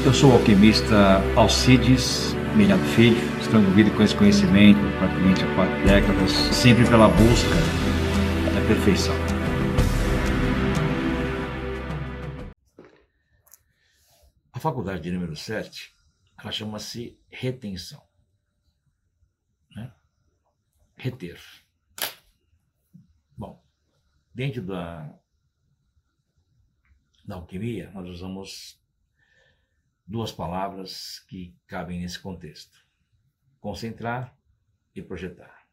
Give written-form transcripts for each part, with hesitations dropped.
Eu sou o alquimista Alcides Melhado Filho, estou envolvido com esse conhecimento praticamente há 4 décadas, sempre pela busca da perfeição. A faculdade de número 7, ela chama-se retenção, né? Reter. Bom, dentro da alquimia, nós usamos 2 palavras que cabem nesse contexto: concentrar e projetar.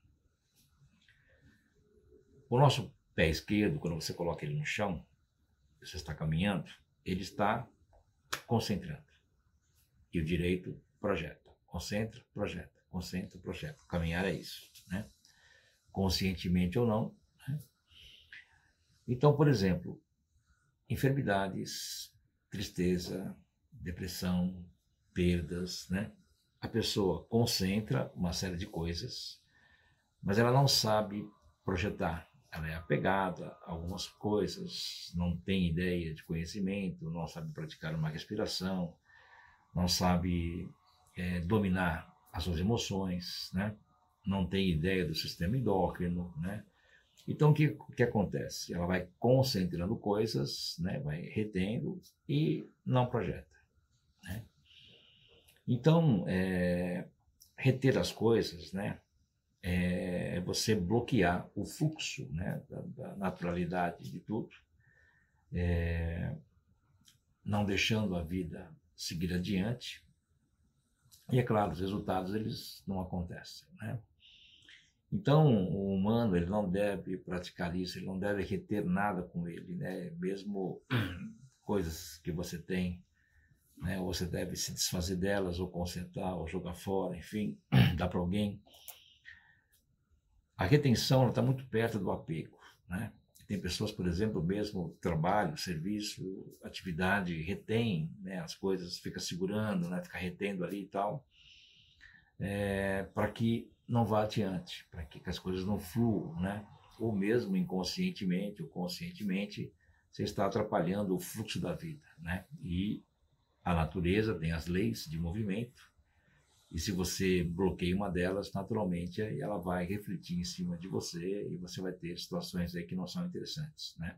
O nosso pé esquerdo, quando você coloca ele no chão, você está caminhando, ele está concentrando. E o direito projeta. Concentra, projeta. Concentra, projeta. Caminhar é isso, né? Conscientemente ou não, né? Então, por exemplo, enfermidades, tristeza, depressão, perdas, né? A pessoa concentra uma série de coisas, mas ela não sabe projetar. Ela é apegada a algumas coisas, não tem ideia de conhecimento, não sabe praticar uma respiração, não sabe dominar as suas emoções, né? Não tem ideia do sistema endócrino, né? Então, o que acontece? Ela vai concentrando coisas, né? Vai retendo e não projeta, né? Então, reter as coisas, né? É você bloquear o fluxo, né? da naturalidade de tudo, não deixando a vida seguir adiante. E é claro, os resultados eles não acontecem, né? Então, o humano ele não deve praticar isso, ele não deve reter nada com ele, né? Mesmo coisas que você tem, né? Você deve se desfazer delas, ou consertar, ou jogar fora, enfim, dar para alguém. A retenção está muito perto do apego, né? Tem pessoas, por exemplo, mesmo trabalho, serviço, atividade, retém, né, as coisas, fica segurando, né, fica retendo ali e tal, para que não vá adiante, para que as coisas não fluam, né? Ou mesmo inconscientemente ou conscientemente, você está atrapalhando o fluxo da vida, né? E a natureza tem as leis de movimento, e se você bloqueia uma delas, naturalmente ela vai refletir em cima de você e você vai ter situações aí que não são interessantes, né?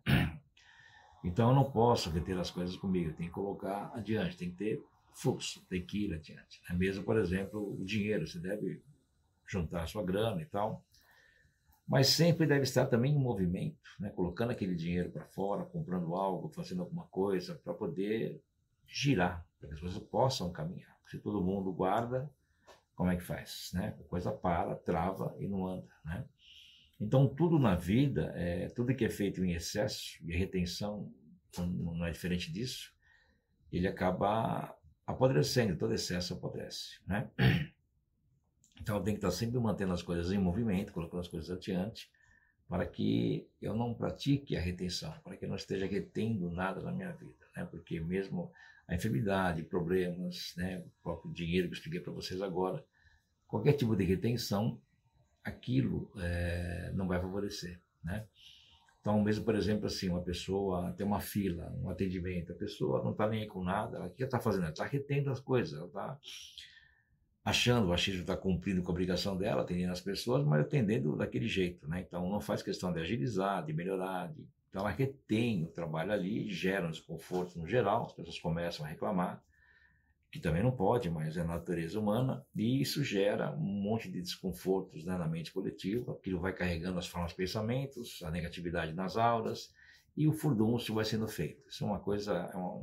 Então eu não posso reter as coisas comigo, eu tenho que colocar adiante, tem que ter fluxo, tem que ir adiante, né? Mesmo, por exemplo, o dinheiro, você deve juntar a sua grana e tal, mas sempre deve estar também em movimento, né? Colocando aquele dinheiro para fora, comprando algo, fazendo alguma coisa para poder girar, para que as coisas possam caminhar. Se todo mundo guarda, como é que faz, né? A coisa para, trava e não anda, né? Então, tudo na vida, tudo que é feito em excesso, e a retenção não é diferente disso, ele acaba apodrecendo, todo excesso apodrece, né? Então, eu tenho que estar sempre mantendo as coisas em movimento, colocando as coisas adiante, para que eu não pratique a retenção, para que eu não esteja retendo nada na minha vida, né? Porque mesmo a enfermidade, problemas, né, o próprio dinheiro que eu expliquei para vocês agora, qualquer tipo de retenção, aquilo não vai favorecer, né? Então, mesmo, por exemplo, assim, uma pessoa tem uma fila, um atendimento, a pessoa não está nem aí com nada, o que ela está fazendo? Ela está retendo as coisas, ela está achando, o achismo está cumprindo com a obrigação dela, atendendo as pessoas, mas atendendo daquele jeito, né? Então, não faz questão de agilizar, de melhorar, então ela retém o trabalho ali, gera um desconforto no geral, as pessoas começam a reclamar, que também não pode, mas é a natureza humana, e isso gera um monte de desconfortos, né, na mente coletiva, aquilo vai carregando as formas de pensamentos, a negatividade nas auras, e o furdúncio vai sendo feito. Isso é uma coisa,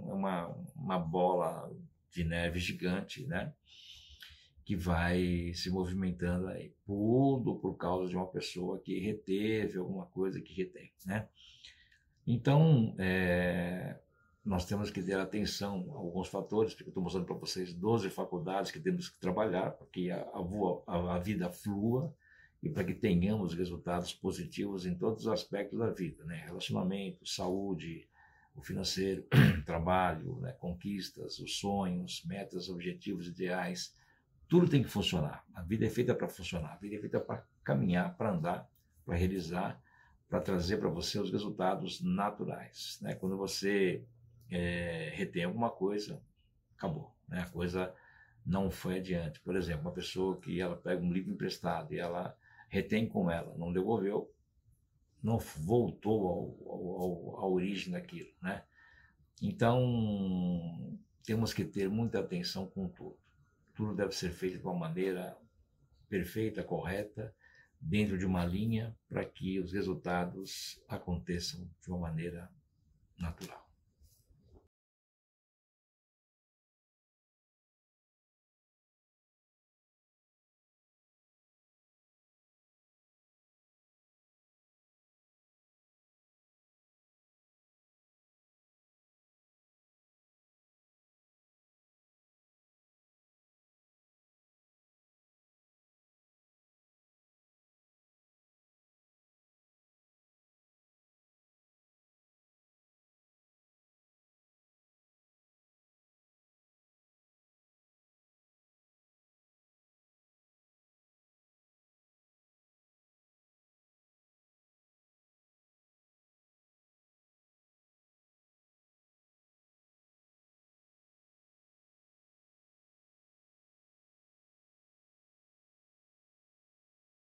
uma bola de neve gigante, né, que vai se movimentando aí, tudo por causa de uma pessoa que reteve alguma coisa que retém, né? Então, nós temos que ter atenção a alguns fatores, porque eu estou mostrando para vocês 12 faculdades que temos que trabalhar para que a vida flua e para que tenhamos resultados positivos em todos os aspectos da vida, né? Relacionamento, saúde, o financeiro, trabalho, né? Conquistas, os sonhos, metas, objetivos, ideais, tudo tem que funcionar. A vida é feita para funcionar, a vida é feita para caminhar, para andar, para realizar, para trazer para você os resultados naturais, né? Quando você retém alguma coisa, acabou, né? A coisa não foi adiante. Por exemplo, uma pessoa que ela pega um livro emprestado e ela retém com ela, não devolveu, não voltou à origem daquilo, né? Então, temos que ter muita atenção com tudo. Tudo deve ser feito de uma maneira perfeita, correta, dentro de uma linha, para que os resultados aconteçam de uma maneira natural.